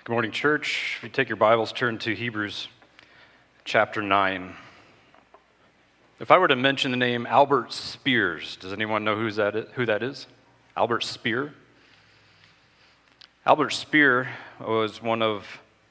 Good morning, church. If you take your Bibles, turn to Hebrews chapter 9. If I were to mention the name Albert Speers, does anyone know who that is? Albert Speer? Albert Speer was one of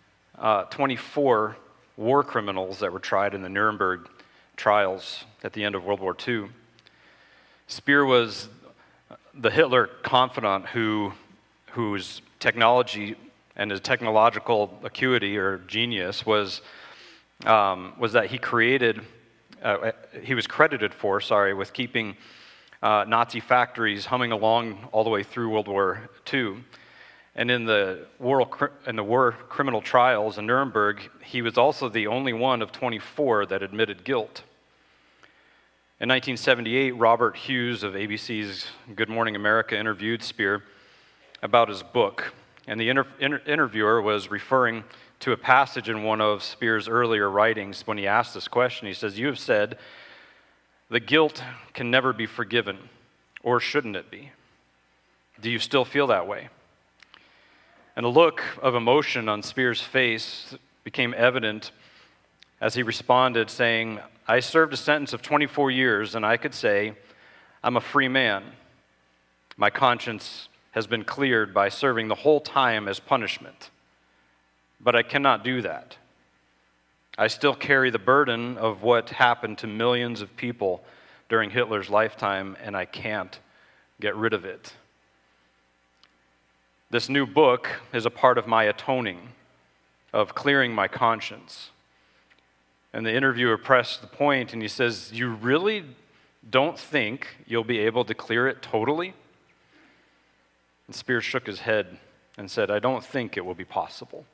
24 war criminals that were tried in the Nuremberg trials at the end of World War II. Speer was the Hitler confidant whose technology and his technological acuity or genius was that he was credited for, with keeping Nazi factories humming along all the way through World War II. And in the war criminal trials in Nuremberg, he was also the only one of 24 that admitted guilt. In 1978, Robert Hughes of ABC's Good Morning America interviewed Speer about his book. And the interviewer was referring to a passage in one of Speer's earlier writings when he asked this question. He says, "You have said the guilt can never be forgiven, or shouldn't it be? Do you still feel that way?" And the look of emotion on Speer's face became evident as he responded, saying, "I served a sentence of 24 years, and I could say, I'm a free man. My conscience has been cleared by serving the whole time as punishment. But I cannot do that. I still carry the burden of what happened to millions of people during Hitler's lifetime, and I can't get rid of it. This new book is a part of my atoning, of clearing my conscience." And the interviewer pressed the point, and he says, "You really don't think you'll be able to clear it totally?" And Speer shook his head and said, "I don't think it will be possible."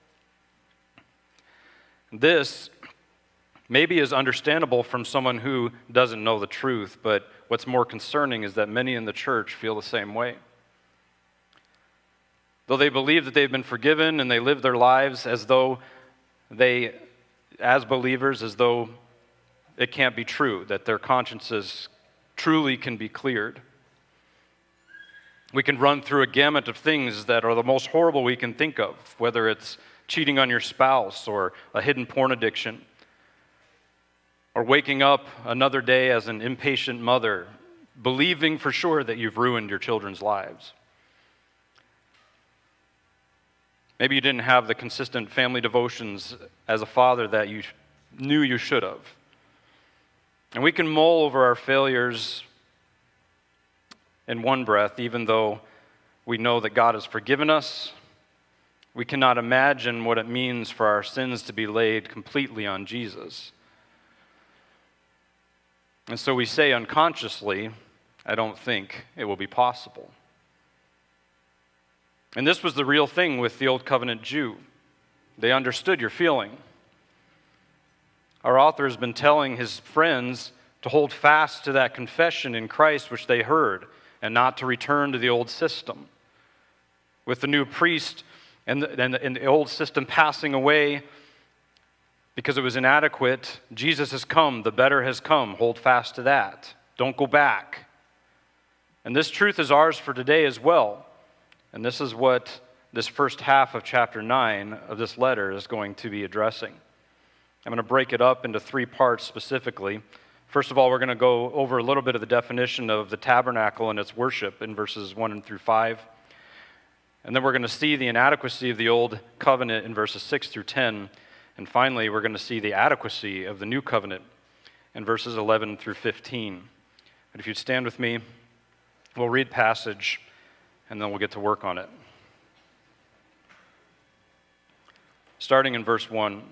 This maybe is understandable from someone who doesn't know the truth, but what's more concerning is that many in the church feel the same way. Though they believe that they've been forgiven and they live their lives as believers, as though it can't be true, that their consciences truly can be cleared. We can run through a gamut of things that are the most horrible we can think of, whether it's cheating on your spouse or a hidden porn addiction, or waking up another day as an impatient mother, believing for sure that you've ruined your children's lives. Maybe you didn't have the consistent family devotions as a father that you knew you should have. And we can mull over our failures in one breath, even though we know that God has forgiven us. We cannot imagine what it means for our sins to be laid completely on Jesus. And so we say unconsciously, "I don't think it will be possible." And this was the real thing with the Old Covenant Jew. They understood your feeling. Our author has been telling his friends to hold fast to that confession in Christ which they heard, and not to return to the old system. With the new priest and the old system passing away because it was inadequate, Jesus has come, the better has come. Hold fast to that. Don't go back. And this truth is ours for today as well. And this is what this first half of chapter 9 of this letter is going to be addressing. I'm going to break it up into 3 parts specifically. First of all, we're going to go over a little bit of the definition of the tabernacle and its worship in verses 1 through 5. And then we're going to see the inadequacy of the old covenant in verses 6 through 10. And finally, we're going to see the adequacy of the new covenant in verses 11 through 15. But if you'd stand with me, we'll read passage, and then we'll get to work on it. Starting in verse 1.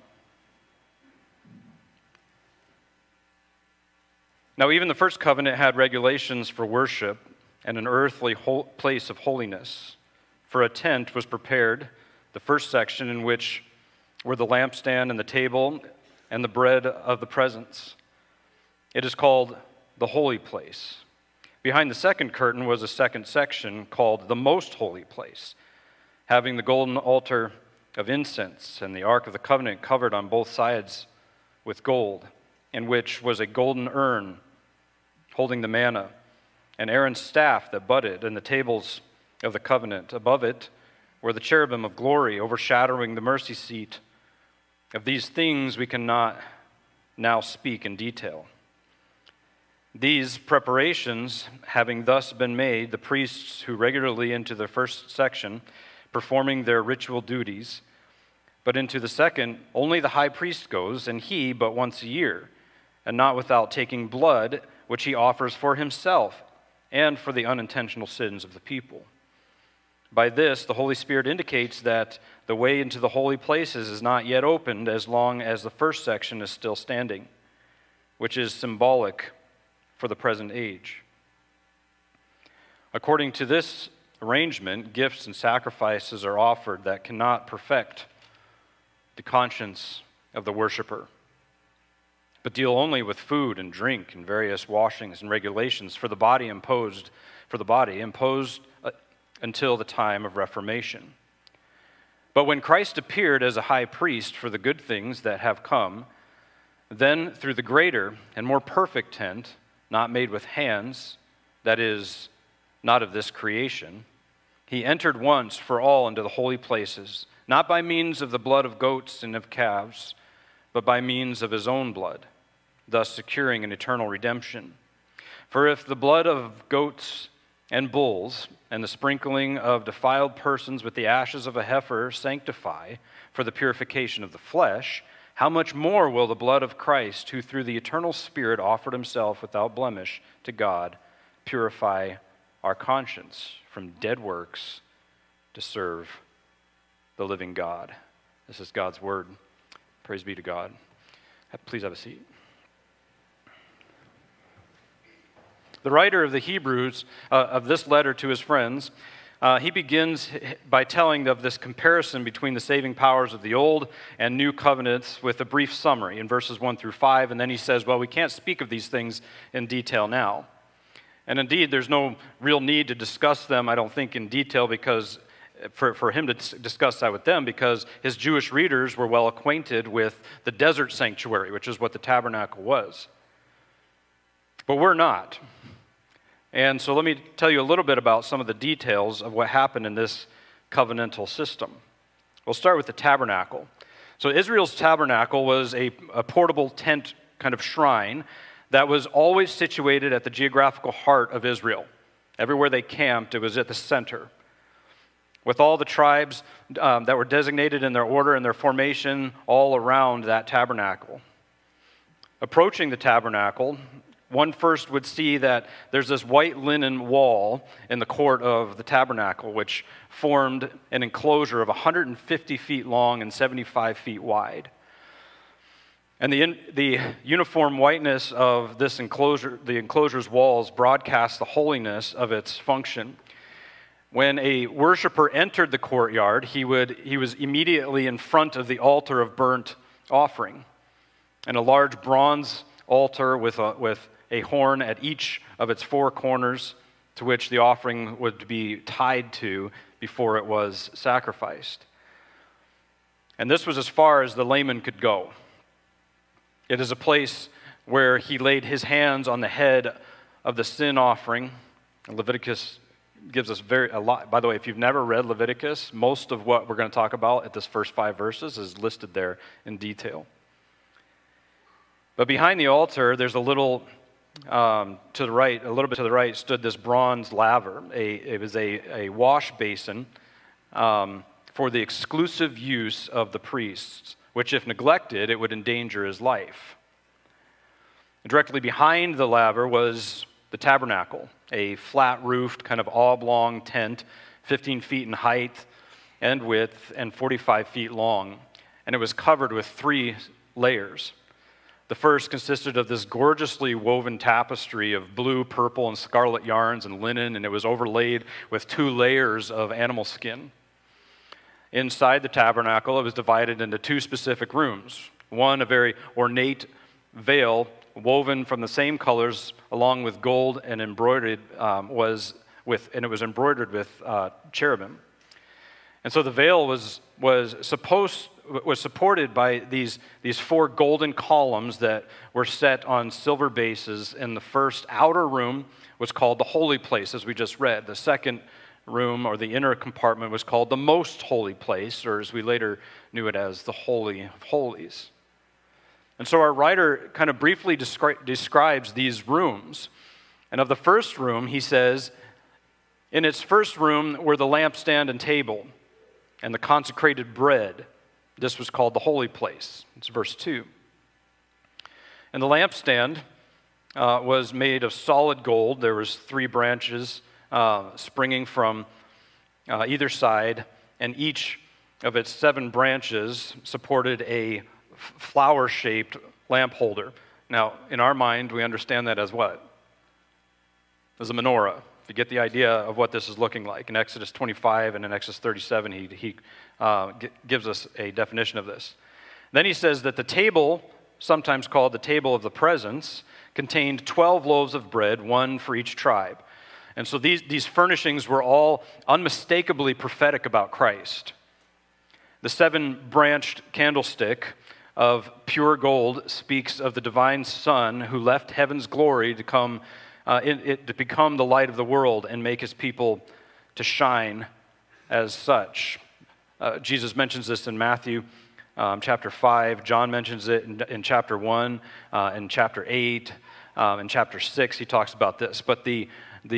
Now, even the first covenant had regulations for worship and an earthly place of holiness. For a tent was prepared, the first section in which were the lampstand and the table and the bread of the presence. It is called the holy place. Behind the second curtain was a second section called the most holy place, having the golden altar of incense and the ark of the covenant covered on both sides with gold, in which was a golden urn holding the manna, and Aaron's staff that budded, and the tables of the covenant. Above it or the cherubim of glory overshadowing the mercy seat. Of these things we cannot now speak in detail. These preparations having thus been made, the priests who regularly into the first section, performing their ritual duties, but into the second, only the high priest goes, and he but once a year, and not without taking blood, which he offers for himself and for the unintentional sins of the people. By this, the Holy Spirit indicates that the way into the holy places is not yet opened as long as the first section is still standing, which is symbolic for the present age. According to this arrangement, gifts and sacrifices are offered that cannot perfect the conscience of the worshiper, but deal only with food and drink and various washings and regulations for the body imposed until the time of Reformation. But when Christ appeared as a high priest for the good things that have come, then through the greater and more perfect tent, not made with hands, that is, not of this creation, he entered once for all into the holy places, not by means of the blood of goats and of calves, but by means of his own blood, thus securing an eternal redemption. For if the blood of goats and bulls and the sprinkling of defiled persons with the ashes of a heifer sanctify for the purification of the flesh, how much more will the blood of Christ, who through the eternal Spirit offered himself without blemish to God, purify our conscience from dead works to serve the living God. This is God's word. Praise be to God. Please have a seat. The writer of the Hebrews, of this letter to his friends, he begins by telling of this comparison between the saving powers of the old and new covenants with a brief summary in verses 1 through 5, and then he says, well, we can't speak of these things in detail now. And indeed, there's no real need to discuss them, I don't think, in detail, because for him to discuss that with them, because his Jewish readers were well acquainted with the desert sanctuary, which is what the tabernacle was. But we're not. And so let me tell you a little bit about some of the details of what happened in this covenantal system. We'll start with the tabernacle. So Israel's tabernacle was a portable tent kind of shrine that was always situated at the geographical heart of Israel. Everywhere they camped, it was at the center. With all the tribes that were designated in their order and their formation all around that tabernacle. Approaching the tabernacle, one first would see that there's this white linen wall in the court of the tabernacle, which formed an enclosure of 150 feet long and 75 feet wide. And the uniform whiteness of this enclosure, the enclosure's walls, broadcast the holiness of its function. When a worshiper entered the courtyard, he was immediately in front of the altar of burnt offering, and a large bronze altar with a horn at each of its four corners, to which the offering would be tied to before it was sacrificed. And this was as far as the layman could go. It is a place where he laid his hands on the head of the sin offering. Leviticus gives us a lot. By the way, if you've never read Leviticus, most of what we're going to talk about at this first 5 verses is listed there in detail. But behind the altar, there's a little to the right, a little bit to the right, stood this bronze laver. It was a wash basin for the exclusive use of the priests, which if neglected, it would endanger his life. Directly behind the laver was the tabernacle, a flat-roofed kind of oblong tent, 15 feet in height and width and 45 feet long, and it was covered with 3 layers. The first consisted of this gorgeously woven tapestry of blue, purple, and scarlet yarns and linen, and it was overlaid with 2 layers of animal skin. Inside the tabernacle, it was divided into 2 specific rooms. One, a very ornate veil woven from the same colors, along with gold and embroidered, and it was embroidered with cherubim. And so the veil was supported by these 4 golden columns that were set on silver bases. And the first outer room was called the holy place, as we just read. The second room, or the inner compartment, was called the most holy place, or as we later knew it as the Holy of Holies. And so our writer kind of briefly describes these rooms. And of the first room, he says, in its first room were the lampstand and table and the consecrated bread. This was called the holy place. It's verse 2. And the lampstand was made of solid gold. There was 3 branches springing from either side, and each of its 7 branches supported a flower-shaped lamp holder. Now, in our mind, we understand that as what? As a menorah. If you get the idea of what this is looking like. In Exodus 25 and in Exodus 37, he gives us a definition of this. Then he says that the table, sometimes called the table of the presence, contained 12 loaves of bread, 1 for each tribe. And so these furnishings were all unmistakably prophetic about Christ. The 7-branched candlestick of pure gold speaks of the divine Son who left heaven's glory to come to become the light of the world and make his people to shine as such. Jesus mentions this in Matthew chapter 5. John mentions it in chapter 1, in chapter 8, in chapter 6 he talks about this. But we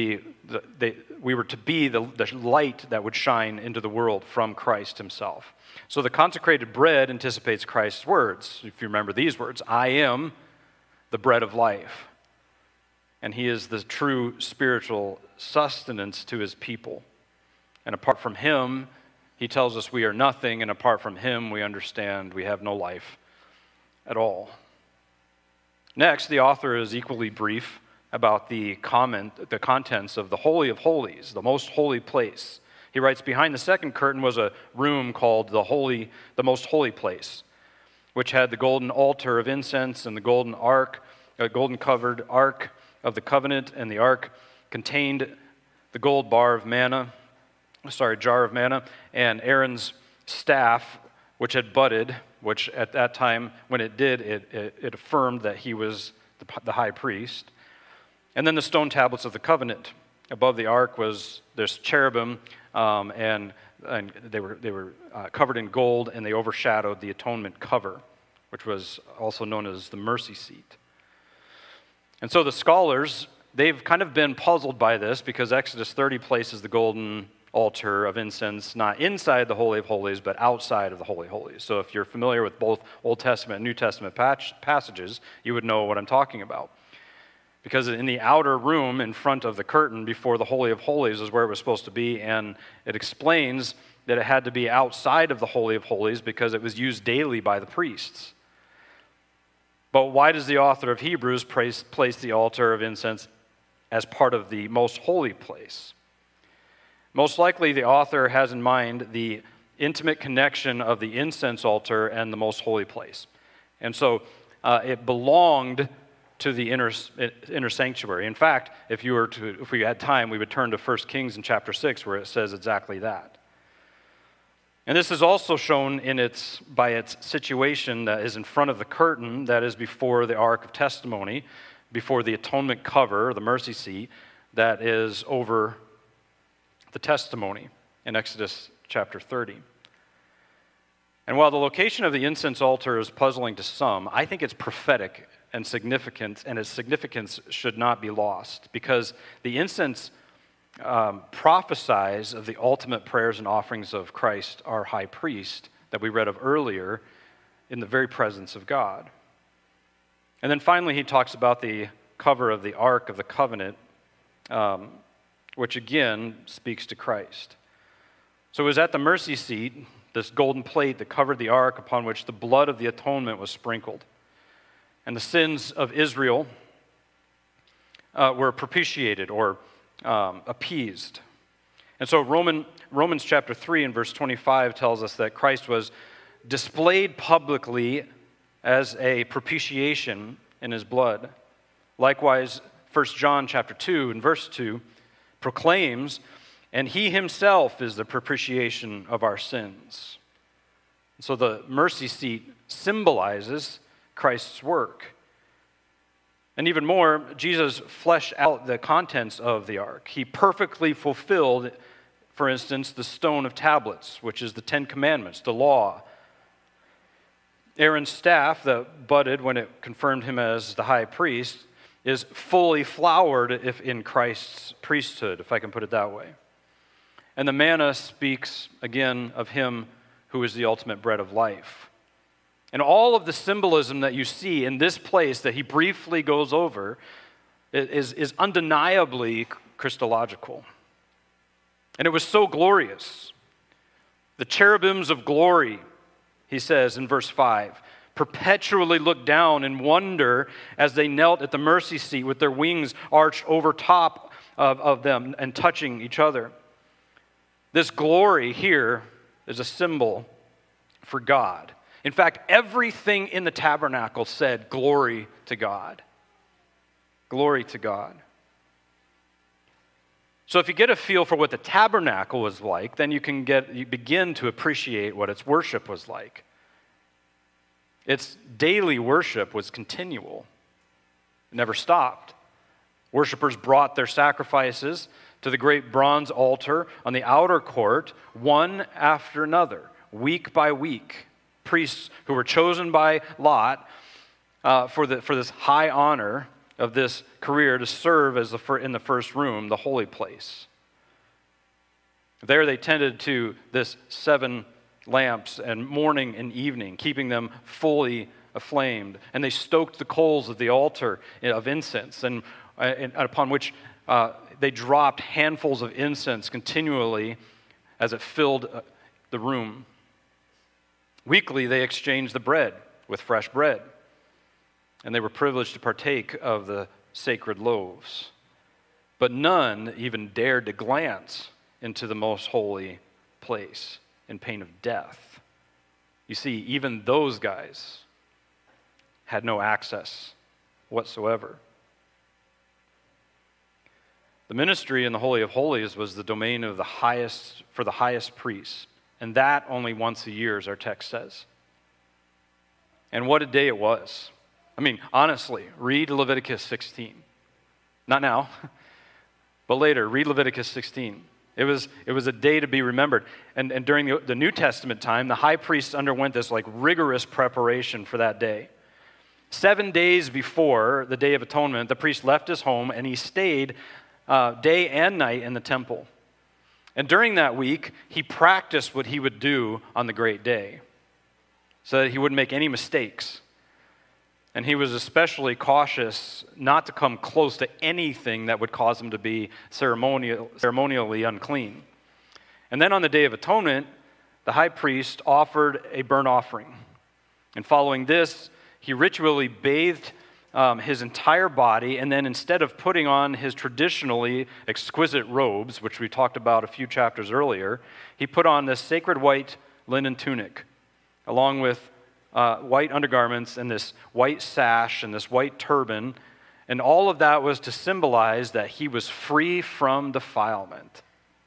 were to be the light that would shine into the world from Christ himself. So the consecrated bread anticipates Christ's words. If you remember these words, I am the bread of life. And he is the true spiritual sustenance to his people. And apart from him, he tells us we are nothing, and apart from him, we understand we have no life at all. Next, the author is equally brief about the contents of the Holy of Holies, the most holy place. He writes, behind the second curtain was a room called the most holy place, which had the golden altar of incense and the golden covered ark of the covenant, and the ark contained the gold jar of manna, and Aaron's staff, which had budded, which at that time, when it did, it affirmed that he was the high priest. And then the stone tablets of the covenant. Above the ark was this cherubim, and they were covered in gold, and they overshadowed the atonement cover, which was also known as the mercy seat. And so the scholars, they've kind of been puzzled by this because Exodus 30 places the golden altar of incense not inside the Holy of Holies, but outside of the Holy of Holies. So if you're familiar with both Old Testament and New Testament passages, you would know what I'm talking about. Because in the outer room in front of the curtain before the Holy of Holies is where it was supposed to be, and it explains that it had to be outside of the Holy of Holies because it was used daily by the priests. But why does the author of Hebrews place the altar of incense as part of the most holy place? Most likely the author has in mind the intimate connection of the incense altar and the most holy place. And so it belonged to the inner sanctuary. In fact, if we had time, we would turn to 1 Kings in chapter 6 where it says exactly that. And this is also shown by its situation that is in front of the curtain, that is before the Ark of Testimony, before the atonement cover, the mercy seat, that is over the testimony in Exodus chapter 30. And while the location of the incense altar is puzzling to some, I think it's prophetic and significant, and its significance should not be lost, because the incense prophesies of the ultimate prayers and offerings of Christ, our high priest, that we read of earlier, in the very presence of God. And then finally, he talks about the cover of the Ark of the Covenant, which again speaks to Christ. So it was at the mercy seat, this golden plate that covered the ark upon which the blood of the atonement was sprinkled. And the sins of Israel were propitiated or appeased. And so Romans chapter 3 and verse 25 tells us that Christ was displayed publicly as a propitiation in his blood. Likewise, 1 John chapter 2 and verse 2 proclaims, and he himself is the propitiation of our sins. So the mercy seat symbolizes Christ's work. And even more, Jesus fleshed out the contents of the ark. He perfectly fulfilled For instance, the stone of tablets, which is the Ten Commandments, the law. Aaron's staff that budded when it confirmed him as the high priest is fully flowered if in Christ's priesthood, if I can put it that way. And the manna speaks again of him who is the ultimate bread of life. And all of the symbolism that you see in this place that he briefly goes over is undeniably Christological. And it was so glorious. The cherubims of glory, he says in verse 5, perpetually looked down in wonder as they knelt at the mercy seat with their wings arched over top of them and touching each other. This glory here is a symbol for God. In fact, everything in the tabernacle said, glory to God. Glory to God. So if you get a feel for what the tabernacle was like, then you begin to appreciate what its worship was like. Its daily worship was continual. It never stopped. Worshippers brought their sacrifices to the great bronze altar on the outer court, one after another, week by week. Priests who were chosen by Lot for this high honor of this career to serve as in the first room, the holy place. There they tended to this 7 lamps and morning and evening, keeping them fully aflamed. And they stoked the coals of the altar of incense, and upon which they dropped handfuls of incense continually as it filled the room. Weekly, they exchanged the bread with fresh bread, and they were privileged to partake of the sacred loaves. But none even dared to glance into the most holy place in pain of death. You see, even those guys had no access whatsoever. The ministry in the Holy of Holies was the domain of the highest priests, and that only once a year, as our text says. And what a day it was. I mean, honestly, read Leviticus 16. Not now, but later, read Leviticus 16. It was a day to be remembered. And during the New Testament time, the high priests underwent this rigorous preparation for that day. 7 days before the Day of Atonement, the priest left his home and he stayed day and night in the temple. And during that week, he practiced what he would do on the great day so that he wouldn't make any mistakes. And he was especially cautious not to come close to anything that would cause him to be ceremonially unclean. And then on the Day of Atonement, the high priest offered a burnt offering. And following this, he ritually bathed his entire body, and then instead of putting on his traditionally exquisite robes, which we talked about a few chapters earlier, he put on this sacred white linen tunic, along with white undergarments and this white sash and this white turban, and all of that was to symbolize that he was free from defilement.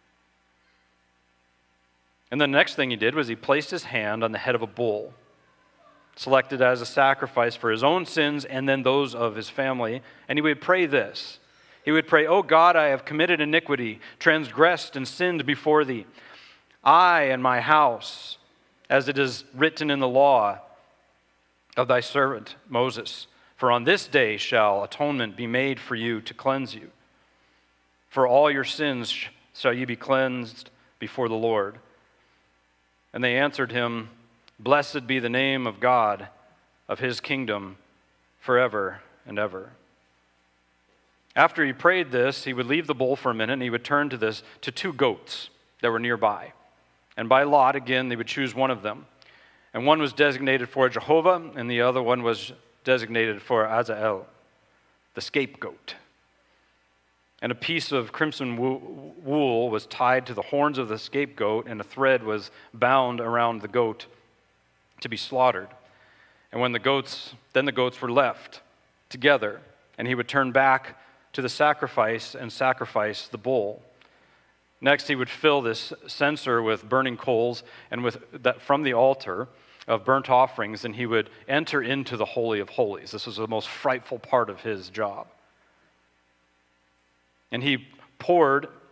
And the next thing he did was he placed his hand on the head of a bull, selected as a sacrifice for his own sins and then those of his family, and he would pray this. He would pray, "O God, I have committed iniquity, transgressed and sinned before thee. I and my house, as it is written in the law of thy servant Moses. For on this day shall atonement be made for you to cleanse you. For all your sins shall you be cleansed before the Lord." And they answered him, "Blessed be the name of God of his kingdom forever and ever." After he prayed this, he would leave the bull for a minute and he would turn to 2 goats that were nearby. And by lot, again, they would choose one of them. And one was designated for Jehovah, and the other one was designated for Azazel, the scapegoat. And a piece of crimson wool was tied to the horns of the scapegoat, and a thread was bound around the goat to be slaughtered. And then the goats were left together, and he would turn back to the sacrifice and sacrifice the bull. Next, he would fill this censer with burning coals and with that from the altar of burnt offerings, and he would enter into the Holy of Holies. This was the most frightful part of his job. And he poured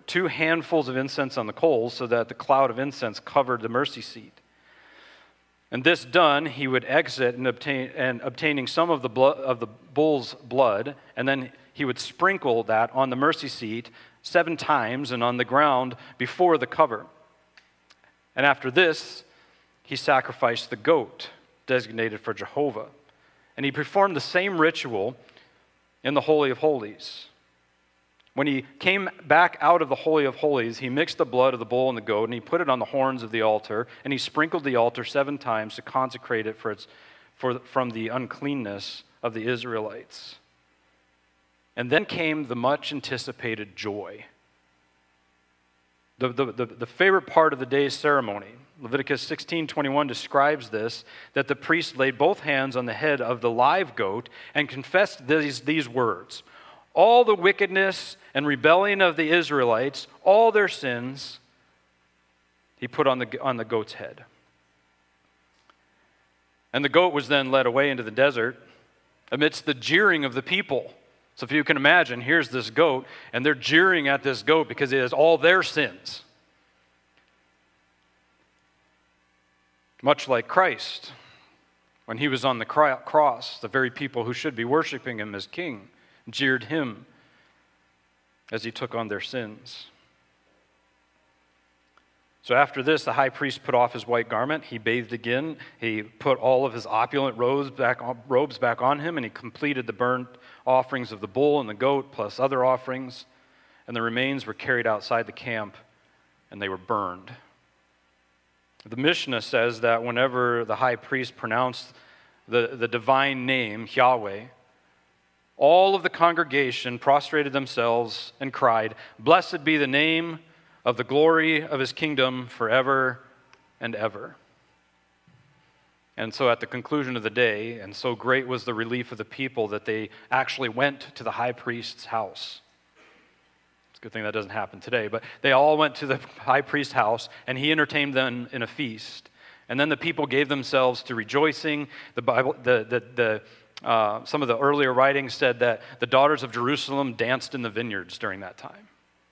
2 handfuls of incense on the coals so that the cloud of incense covered the mercy seat. And this done, he would exit and obtaining some of the bull's blood, and then he would sprinkle that on the mercy seat 7 times and on the ground before the cover. And after this, he sacrificed the goat designated for Jehovah. And he performed the same ritual in the Holy of Holies. When he came back out of the Holy of Holies, he mixed the blood of the bull and the goat, and he put it on the horns of the altar, and he sprinkled the altar 7 times to consecrate it from the uncleanness of the Israelites. And then came the much anticipated joy. The favorite part of the day's ceremony. Leviticus 16:21 describes this, that the priest laid both hands on the head of the live goat and confessed these words: all the wickedness and rebellion of the Israelites, all their sins, he put on the goat's head. And the goat was then led away into the desert amidst the jeering of the people. So if you can imagine, here's this goat, and they're jeering at this goat because it has all their sins. Much like Christ, when he was on the cross, the very people who should be worshiping him as king jeered him as he took on their sins. So after this, the high priest put off his white garment, he bathed again, he put all of his opulent robes back on him, and he completed the burnt offerings of the bull and the goat, plus other offerings, and the remains were carried outside the camp, and they were burned. The Mishnah says that whenever the high priest pronounced the divine name, Yahweh, all of the congregation prostrated themselves and cried, "Blessed be the name of the glory of his kingdom forever and ever." And so at the conclusion of the day, and so great was the relief of the people that they actually went to the high priest's house. It's a good thing that doesn't happen today, but they all went to the high priest's house, and he entertained them in a feast. And then the people gave themselves to rejoicing. The Bible, some of the earlier writings said that the daughters of Jerusalem danced in the vineyards during that time.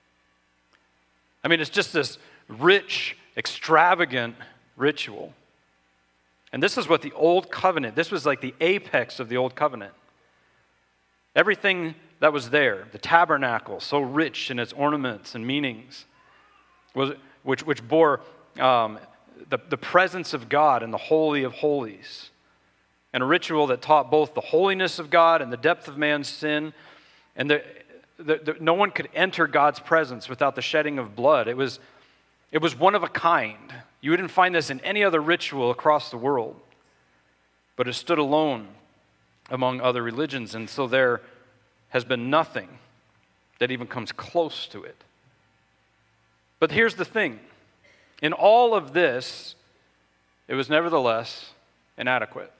I mean, it's just this rich, extravagant ritual. And this is what the Old Covenant, this was like the apex of the Old Covenant. Everything that was there, the tabernacle, so rich in its ornaments and meanings, which bore the presence of God in the Holy of Holies, and a ritual that taught both the holiness of God and the depth of man's sin, and no one could enter God's presence without the shedding of blood. It was one of a kind. You wouldn't find this in any other ritual across the world, but it stood alone among other religions, and so there has been nothing that even comes close to it. But here's the thing. In all of this, it was nevertheless inadequate.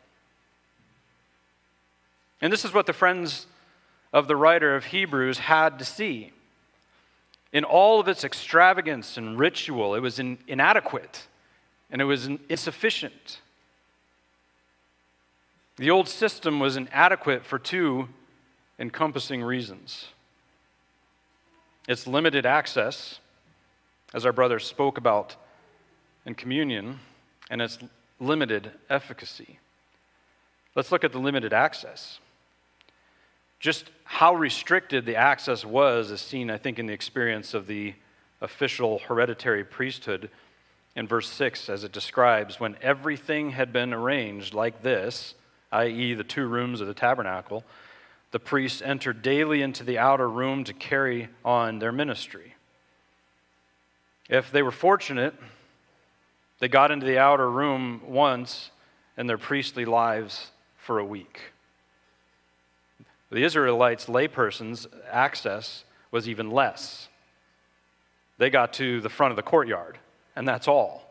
And this is what the friends of the writer of Hebrews had to see. In all of its extravagance and ritual, it was inadequate, and it was insufficient. The old system was inadequate for 2 encompassing reasons. Its limited access, as our brothers spoke about in communion, and its limited efficacy. Let's look at the limited access. Just how restricted the access was is seen, I think, in the experience of the official hereditary priesthood in verse 6, as it describes, when everything had been arranged like this, i.e. the 2 rooms of the tabernacle, the priests entered daily into the outer room to carry on their ministry. If they were fortunate, they got into the outer room once in their priestly lives for a week. The Israelites' laypersons' access was even less. They got to the front of the courtyard, and that's all.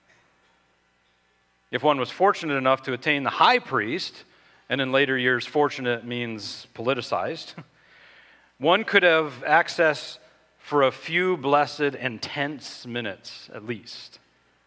If one was fortunate enough to attain the high priest, and in later years fortunate means politicized, one could have access for a few blessed and tense minutes at least.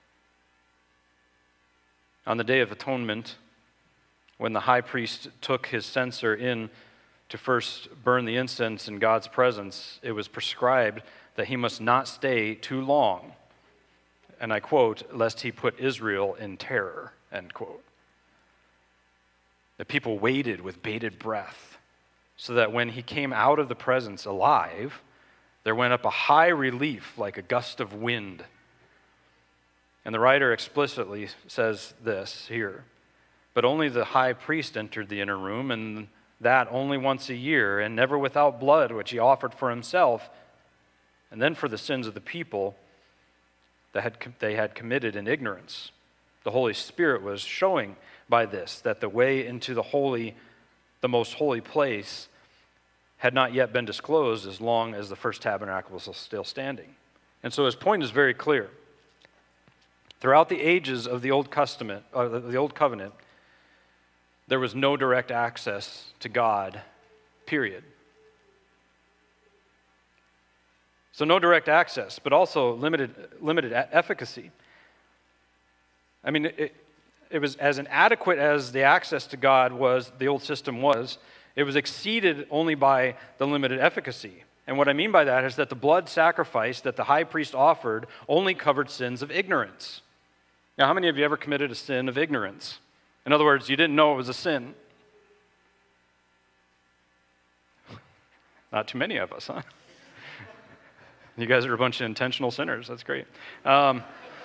On the Day of Atonement, when the high priest took his censer in to first burn the incense in God's presence, it was prescribed that he must not stay too long. And I quote, lest he put Israel in terror, end quote. The people waited with bated breath, so that when he came out of the presence alive, there went up a high relief like a gust of wind. And the writer explicitly says this here, but only the high priest entered the inner room, and that only once a year, and never without blood, which he offered for himself, and then for the sins of the people that they had committed in ignorance. The Holy Spirit was showing by this that the way into the most holy place had not yet been disclosed as long as the first tabernacle was still standing. And so his point is very clear. Throughout the ages of the Old Covenant, there was no direct access to God, period. So no direct access, but also limited efficacy. I mean, it was as inadequate as the access to God was, the old system was, it was exceeded only by the limited efficacy. And what I mean by that is that the blood sacrifice that the high priest offered only covered sins of ignorance. Now, how many of you ever committed a sin of ignorance? In other words, you didn't know it was a sin. Not too many of us, huh? You guys are a bunch of intentional sinners. That's great. But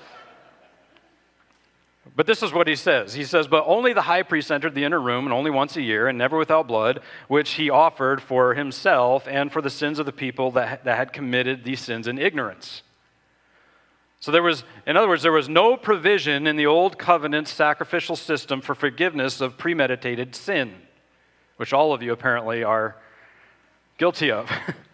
this is what he says. He says, but only the high priest entered the inner room, and only once a year, and never without blood, which he offered for himself and for the sins of the people that had committed these sins in ignorance. So in other words, there was no provision in the old covenant sacrificial system for forgiveness of premeditated sin, which all of you apparently are guilty of.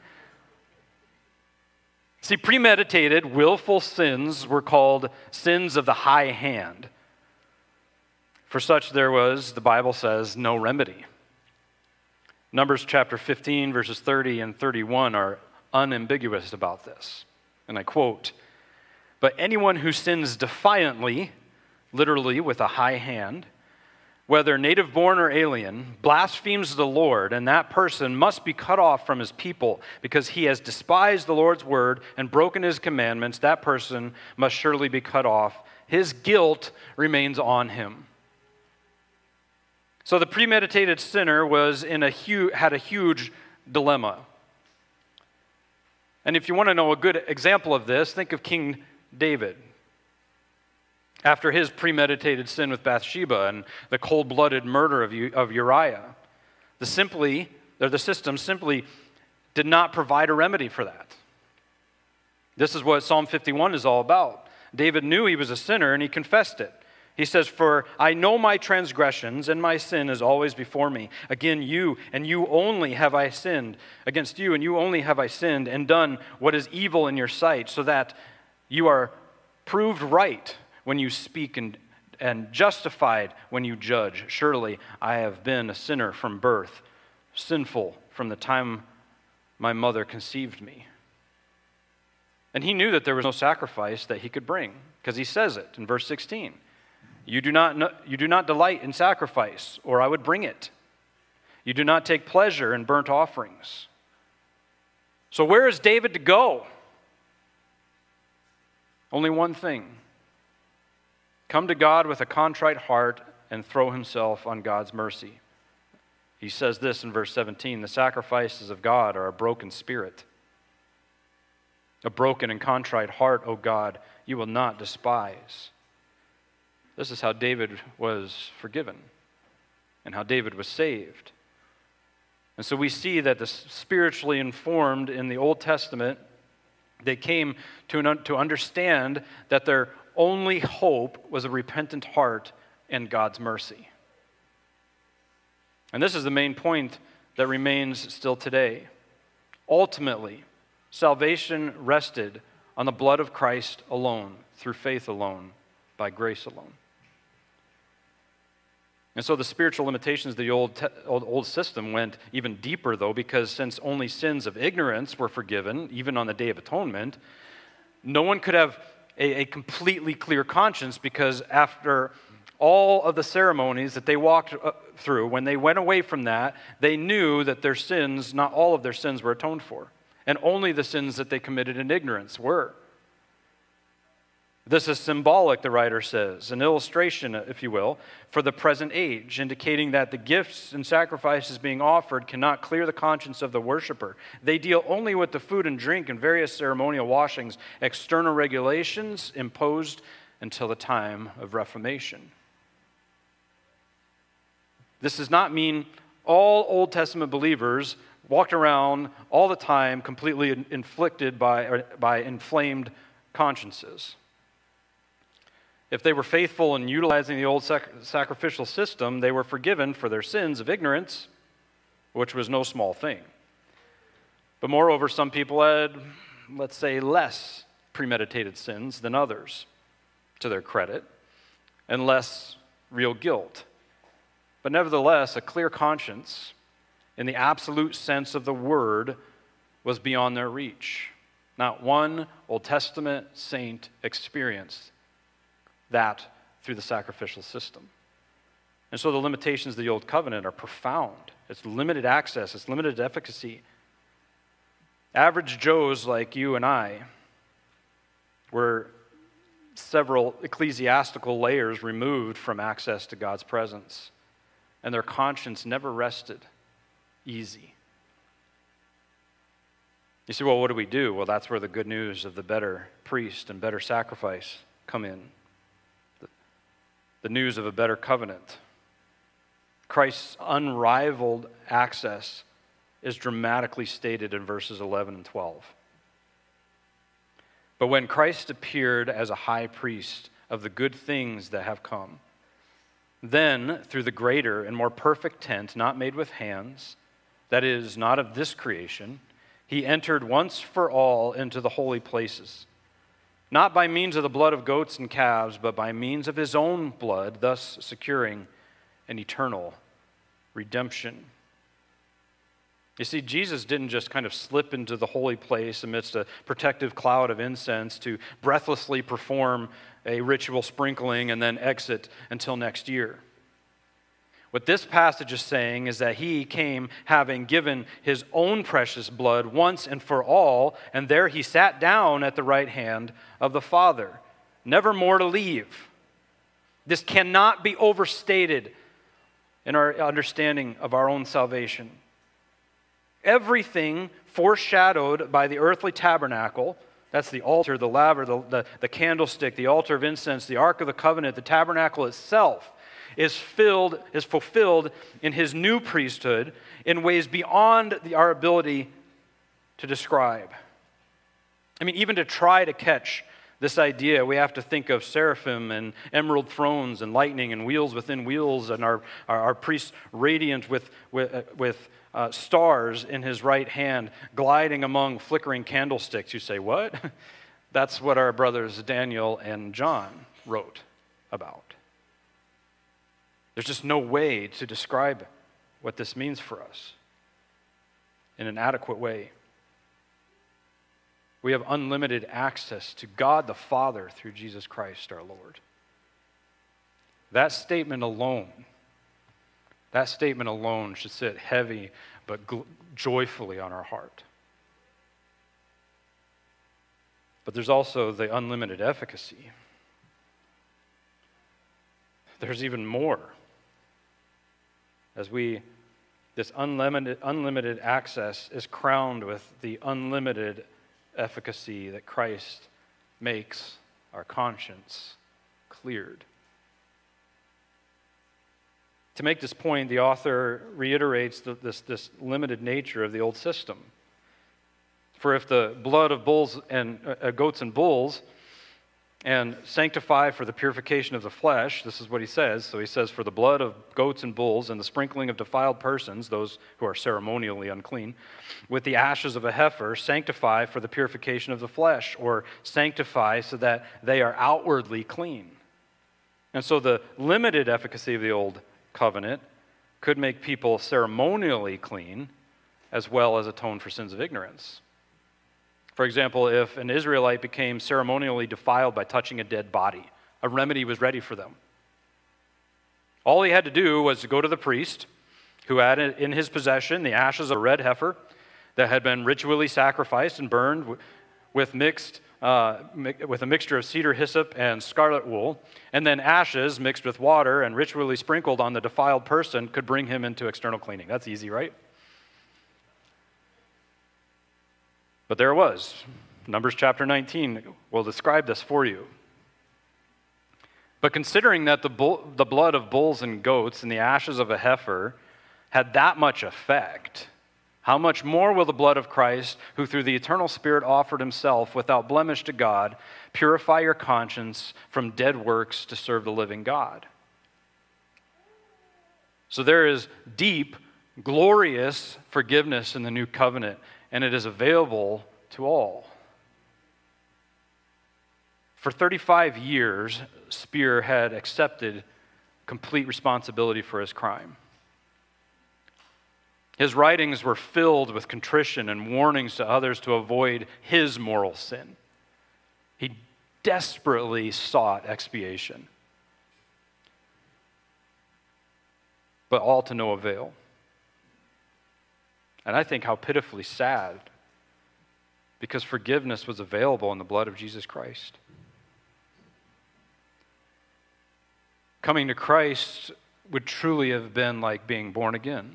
See, premeditated, willful sins were called sins of the high hand. For such there was, the Bible says, no remedy. Numbers chapter 15, verses 30 and 31 are unambiguous about this. And I quote, but anyone who sins defiantly, literally with a high hand, whether native-born or alien, blasphemes the Lord, and that person must be cut off from his people because he has despised the Lord's word and broken his commandments. That person must surely be cut off. His guilt remains on him. So the premeditated sinner had a huge dilemma. And if you want to know a good example of this, think of King David. After his premeditated sin with Bathsheba and the cold-blooded murder of Uriah, the system simply did not provide a remedy for that. This is what Psalm 51 is all about. David knew he was a sinner and he confessed it. He says, for I know my transgressions and my sin is always before me. Again, you and you only have I sinned. Against you and you only have I sinned and done what is evil in your sight, so that you are proved right when you speak and justified when you judge. Surely I have been a sinner from birth, sinful from the time my mother conceived me. And he knew that there was no sacrifice that he could bring, because he says it in verse 16. You do not delight in sacrifice, or I would bring it. You do not take pleasure in burnt offerings. So where is David to go? Only one thing. Come to God with a contrite heart and throw himself on God's mercy. He says this in verse 17, the sacrifices of God are a broken spirit. A broken and contrite heart, O God, you will not despise. This is how David was forgiven and how David was saved. And so we see that the spiritually informed in the Old Testament, they came to understand that their only hope was a repentant heart and God's mercy. And this is the main point that remains still today. Ultimately, salvation rested on the blood of Christ alone, through faith alone, by grace alone. And so the spiritual limitations of the old system went even deeper, though, because since only sins of ignorance were forgiven, even on the Day of Atonement, no one could have a completely clear conscience, because after all of the ceremonies that they walked through, when they went away from that, they knew that their sins, not all of their sins, were atoned for. and only the sins that they committed in ignorance were. This is symbolic, the writer says, an illustration, if you will, for the present age, indicating that the gifts and sacrifices being offered cannot clear the conscience of the worshiper. They deal only with the food and drink and various ceremonial washings, external regulations imposed until the time of Reformation. This does not mean all Old Testament believers walked around all the time completely inflicted by inflamed consciences. If they were faithful in utilizing the old sacrificial system, they were forgiven for their sins of ignorance, which was no small thing. But moreover, some people had, let's say, less premeditated sins than others, to their credit, and less real guilt. But nevertheless, a clear conscience, in the absolute sense of the word, was beyond their reach. Not one Old Testament saint experienced that through the sacrificial system. And so the limitations of the Old Covenant are profound. It's limited access, it's limited efficacy. Average Joes like you and I were several ecclesiastical layers removed from access to God's presence, and their conscience never rested easy. You say, well, what do we do? Well, that's where the good news of the better priest and better sacrifice come in. The news of a better covenant. Christ's unrivaled access is dramatically stated in verses 11 and 12. But when Christ appeared as a high priest of the good things that have come, then through the greater and more perfect tent, not made with hands, that is, not of this creation, he entered once for all into the holy places, not by means of the blood of goats and calves, but by means of his own blood, thus securing an eternal redemption. You see, Jesus didn't just kind of slip into the holy place amidst a protective cloud of incense to breathlessly perform a ritual sprinkling and then exit until next year. What this passage is saying is that he came having given his own precious blood once and for all, and there he sat down at the right hand of the Father, never more to leave. This cannot be overstated in our understanding of our own salvation. Everything foreshadowed by the earthly tabernacle, that's the altar, the laver, the candlestick, the altar of incense, the Ark of the Covenant, the tabernacle itself, is fulfilled in his new priesthood in ways beyond our ability to describe. I mean, even to try to catch this idea, we have to think of seraphim and emerald thrones and lightning and wheels within wheels, and our priest radiant with stars in his right hand, gliding among flickering candlesticks. You say, what? That's what our brothers Daniel and John wrote about. There's just no way to describe what this means for us in an adequate way. We have unlimited access to God the Father through Jesus Christ our Lord. That statement alone should sit heavy but joyfully on our heart. But there's also the unlimited efficacy. There's even more. This unlimited access is crowned with the unlimited efficacy that Christ makes our conscience cleared. To make this point, the author reiterates this limited nature of the old system. For if the blood of bulls and goats and bulls and sanctify for the purification of the flesh, this is what he says. So he says, for the blood of goats and bulls and the sprinkling of defiled persons, those who are ceremonially unclean, with the ashes of a heifer, sanctify for the purification of the flesh, or sanctify so that they are outwardly clean. And so the limited efficacy of the old covenant could make people ceremonially clean as well as atone for sins of ignorance. For example, if an Israelite became ceremonially defiled by touching a dead body, a remedy was ready for them. All he had to do was to go to the priest, who had in his possession the ashes of a red heifer that had been ritually sacrificed and burned with a mixture of cedar hyssop and scarlet wool, and then ashes mixed with water and ritually sprinkled on the defiled person could bring him into external cleaning. That's easy, right? But there it was. Numbers chapter 19 will describe this for you. But considering that the blood of bulls and goats and the ashes of a heifer had that much effect, how much more will the blood of Christ, who through the eternal Spirit offered himself without blemish to God, purify your conscience from dead works to serve the living God? So there is deep, glorious forgiveness in the new covenant, and it is available to all. For 35 years, Speer had accepted complete responsibility for his crime. His writings were filled with contrition and warnings to others to avoid his moral sin. He desperately sought expiation, but all to no avail. And I think how pitifully sad, because forgiveness was available in the blood of Jesus Christ. Coming to Christ would truly have been like being born again.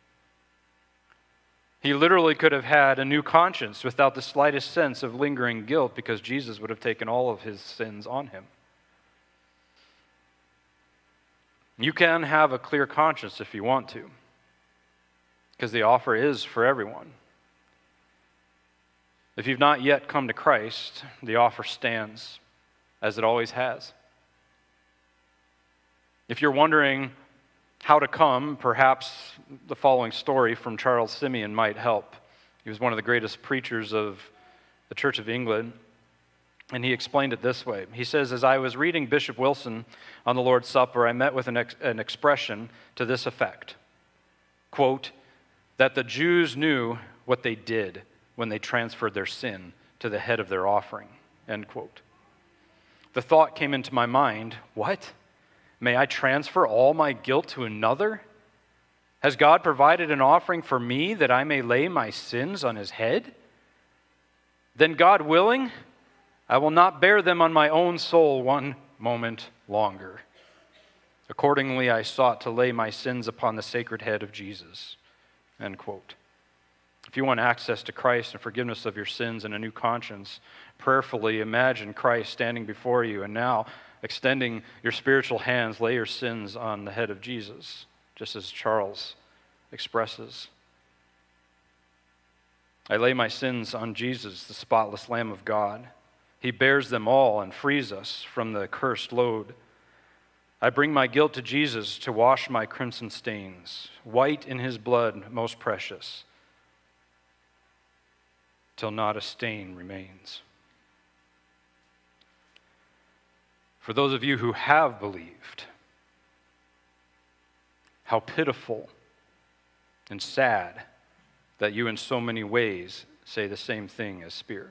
He literally could have had a new conscience without the slightest sense of lingering guilt, because Jesus would have taken all of his sins on him. You can have a clear conscience if you want to, because the offer is for everyone. If you've not yet come to Christ, the offer stands as it always has. If you're wondering how to come, perhaps the following story from Charles Simeon might help. He was one of the greatest preachers of the Church of England, and he explained it this way. He says, as I was reading Bishop Wilson on the Lord's Supper, I met with an expression to this effect, quote, that the Jews knew what they did when they transferred their sin to the head of their offering, end quote. The thought came into my mind, what? May I transfer all my guilt to another? Has God provided an offering for me that I may lay my sins on his head? Then, God willing, I will not bear them on my own soul one moment longer. Accordingly, I sought to lay my sins upon the sacred head of Jesus. End quote. If you want access to Christ and forgiveness of your sins and a new conscience, prayerfully imagine Christ standing before you, and now, extending your spiritual hands, lay your sins on the head of Jesus, just as Charles expresses. I lay my sins on Jesus, the spotless Lamb of God. He bears them all and frees us from the accursed load. I bring my guilt to Jesus to wash my crimson stains, white in his blood, most precious, till not a stain remains. For those of you who have believed, how pitiful and sad that you in so many ways say the same thing as Speer.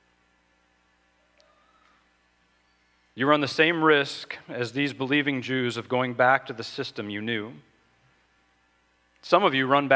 You run the same risk as these believing Jews of going back to the system you knew. Some of you run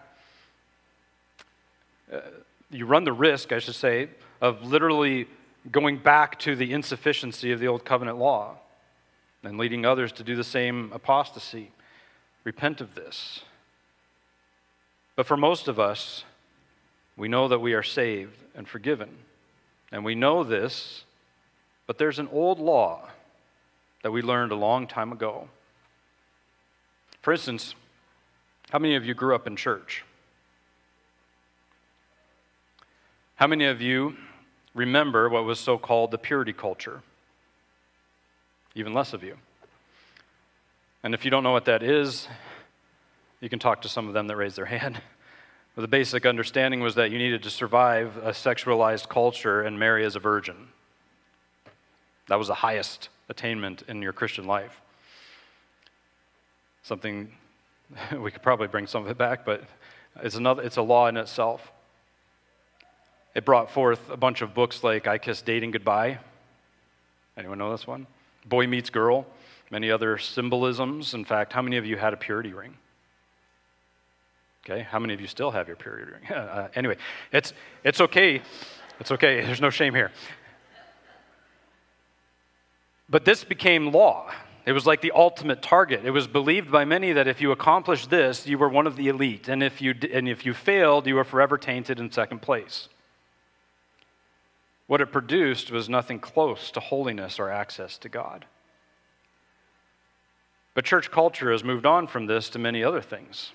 the risk, I should say, of literally going back to the insufficiency of the old covenant law and leading others to do the same apostasy. Repent of this. But for most of us, we know that we are saved and forgiven. And we know this, but there's an old law that we learned a long time ago. For instance, how many of you grew up in church? How many of you remember what was so-called the purity culture? Even less of you. And if you don't know what that is, you can talk to some of them that raised their hand. But the basic understanding was that you needed to survive a sexualized culture and marry as a virgin. That was the highest attainment in your Christian life. Something, we could probably bring some of it back, but it's a law in itself. It brought forth a bunch of books like I Kiss Dating Goodbye. Anyone know this one? Boy Meets Girl. Many other symbolisms. In fact, how many of you had a purity ring? Okay, how many of you still have your period ring? Anyway, it's okay. It's okay. There's no shame here. But this became law. It was like the ultimate target. It was believed by many that if you accomplished this, you were one of the elite, and if you failed, you were forever tainted in second place. What it produced was nothing close to holiness or access to God. But church culture has moved on from this to many other things.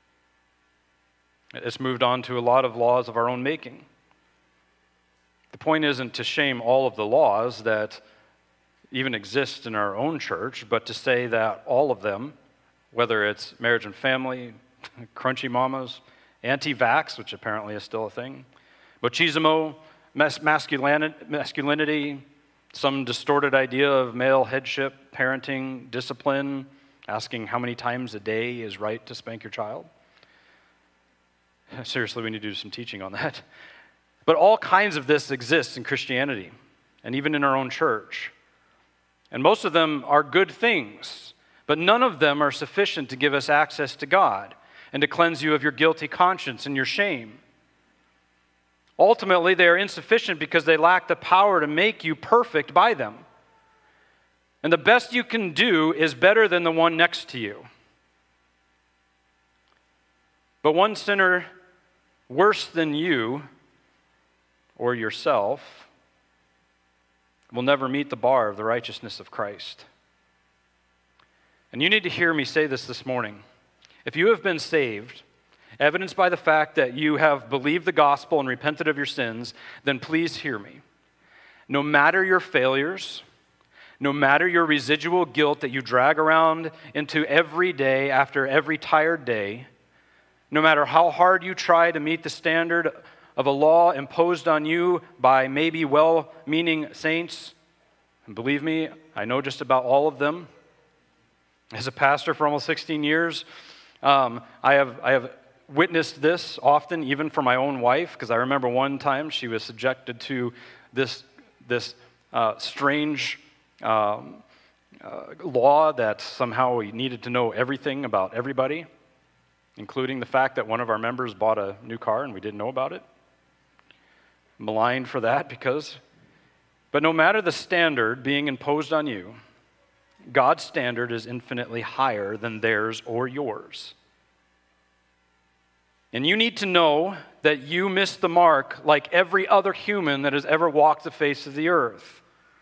It's moved on to a lot of laws of our own making. The point isn't to shame all of the laws that even exist in our own church, but to say that all of them, whether it's marriage and family, crunchy mamas, anti-vax, which apparently is still a thing, machismo, masculinity, some distorted idea of male headship, parenting, discipline, asking how many times a day is right to spank your child. Seriously, we need to do some teaching on that. But all kinds of this exists in Christianity, and even in our own church. And most of them are good things, but none of them are sufficient to give us access to God and to cleanse you of your guilty conscience and your shame. Ultimately, they are insufficient because they lack the power to make you perfect by them. And the best you can do is better than the one next to you. But one sinner worse than you or yourself will never meet the bar of the righteousness of Christ. And you need to hear me say this morning. If you have been saved, evidenced by the fact that you have believed the gospel and repented of your sins, then please hear me. No matter your failures, no matter your residual guilt that you drag around into every day after every tired day, no matter how hard you try to meet the standard of a law imposed on you by maybe well-meaning saints, and believe me, I know just about all of them. As a pastor for almost 16 years, I have witnessed this often, even for my own wife, because I remember one time she was subjected to this strange law that somehow we needed to know everything about everybody, including the fact that one of our members bought a new car and we didn't know about it. Maligned for that but no matter the standard being imposed on you, God's standard is infinitely higher than theirs or yours. And you need to know that you missed the mark like every other human that has ever walked the face of the earth.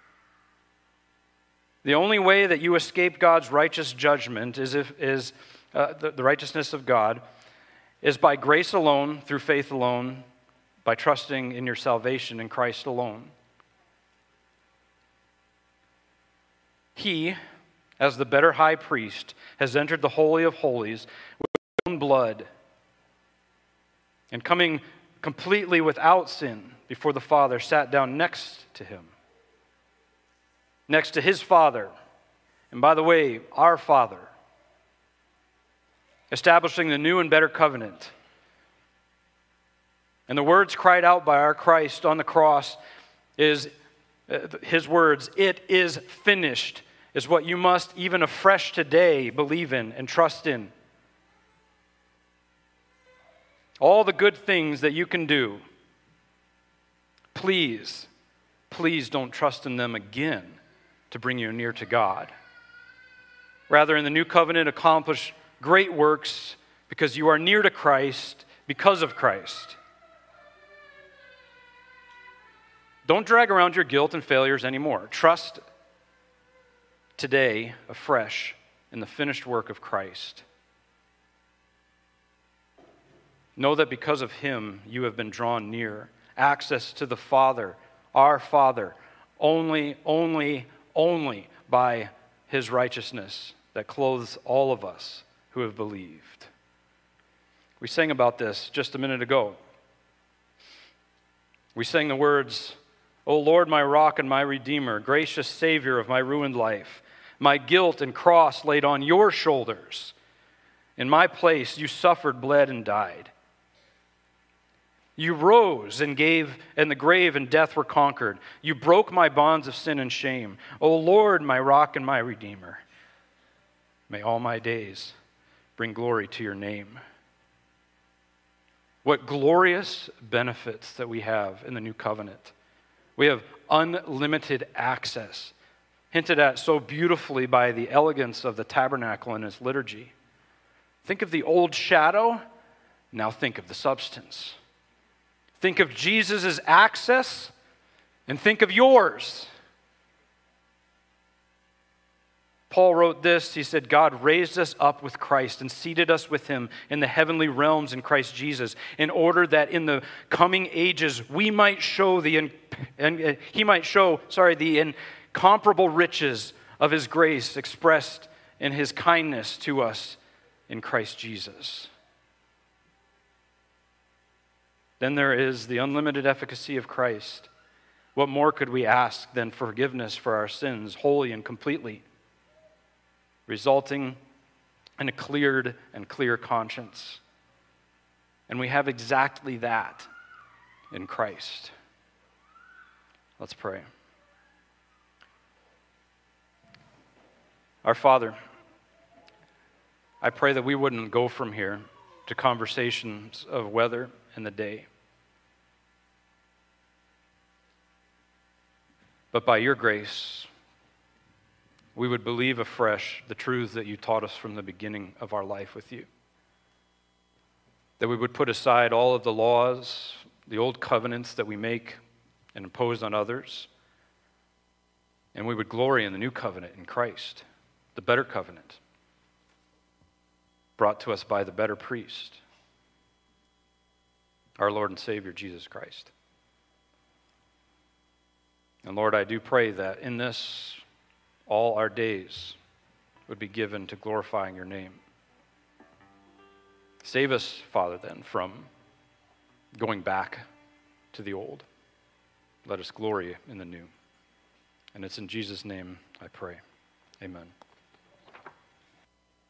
The only way that you escape God's righteous judgment is the righteousness of God is by grace alone, through faith alone, by trusting in your salvation in Christ alone. He, as the better high priest, has entered the Holy of Holies with his own blood and coming completely without sin before the Father, sat down next to him, next to his Father, and by the way, our Father, establishing the new and better covenant. And the words cried out by our Christ on the cross is his words, "It is finished," is what you must even afresh today believe in and trust in. All the good things that you can do, please don't trust in them again to bring you near to God. Rather, in the new covenant, accomplish great works because you are near to Christ because of Christ. Don't drag around your guilt and failures anymore. Trust today afresh in the finished work of Christ. Know that because of him, you have been drawn near. Access to the Father, our Father, only by his righteousness that clothes all of us who have believed. We sang about this just a minute ago. We sang the words, "O Lord, my rock and my redeemer, gracious Savior of my ruined life, my guilt and cross laid on your shoulders. In my place you suffered, bled, and died. You rose and the grave and death were conquered. You broke my bonds of sin and shame. O Lord, my rock and my redeemer, may all my days bring glory to your name." What glorious benefits that we have in the new covenant. We have unlimited access, hinted at so beautifully by the elegance of the tabernacle and its liturgy. Think of the old shadow, now think of the substance. Think of Jesus' access, and think of yours. Paul wrote this, he said, God raised us up with Christ and seated us with him in the heavenly realms in Christ Jesus, in order that in the coming ages he might show the incomparable riches of his grace expressed in his kindness to us in Christ Jesus. Then there is the unlimited efficacy of Christ. What more could we ask than forgiveness for our sins, wholly and completely, resulting in a cleared and clear conscience? And we have exactly that in Christ. Let's pray. Our Father, I pray that we wouldn't go from here to conversations of weather and the day, but by your grace, we would believe afresh the truths that you taught us from the beginning of our life with you. That we would put aside all of the laws, the old covenants that we make and impose on others, and we would glory in the new covenant in Christ, the better covenant, brought to us by the better priest, our Lord and Savior, Jesus Christ. And Lord, I do pray that in this, all our days would be given to glorifying your name. Save us, Father, then, from going back to the old. Let us glory in the new. And it's in Jesus' name I pray. Amen.